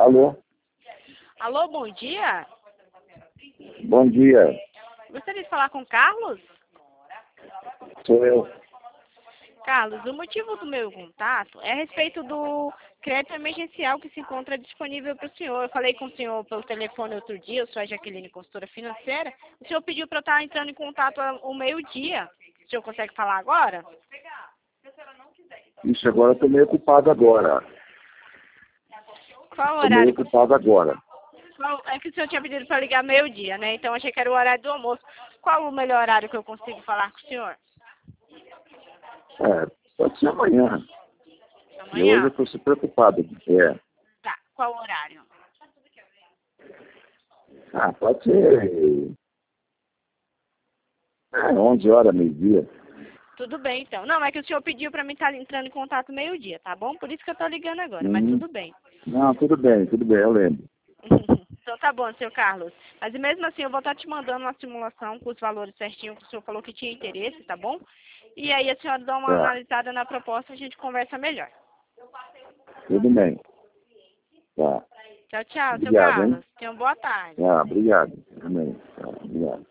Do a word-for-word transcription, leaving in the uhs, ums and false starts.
Alô? Alô, bom dia. Bom dia. Gostaria de falar com o Carlos? Sou eu. Carlos, o motivo do meu contato é a respeito do crédito emergencial que se encontra disponível para o senhor. Eu falei com o senhor pelo telefone outro dia, eu sou a Jaqueline, consultora financeira. O senhor pediu para eu estar entrando em contato ao meio-dia. O senhor consegue falar agora? Isso, agora eu tô meio ocupado agora. Qual o Tô meio horário? ocupado agora. Qual- É que o senhor tinha pedido para ligar meio-dia, né? Então achei que era o horário do almoço. Qual o melhor horário que eu consigo falar com o senhor? É, pode ser amanhã. E hoje Amanhã? eu tô super ocupado. É. Tá. Qual o horário? Ah, pode ser... É, onze horas, meio-dia. Tudo bem, então. Não, é que o senhor pediu para mim estar entrando em contato meio-dia, tá bom? Por isso que eu tô ligando agora, mas Hum. tudo bem. Não, tudo bem, tudo bem, eu lembro. Então tá bom, senhor Carlos. Mas mesmo assim eu vou estar te mandando uma simulação com os valores certinho que o senhor falou que tinha interesse, tá bom? E aí a senhora dá uma Tá, analisada na proposta e a gente conversa melhor. tudo bem. Tá. Tchau, tchau, seu Obrigado, hein? Carlos. Tenha uma boa tarde. Ah, obrigado. Também. Tá, obrigado.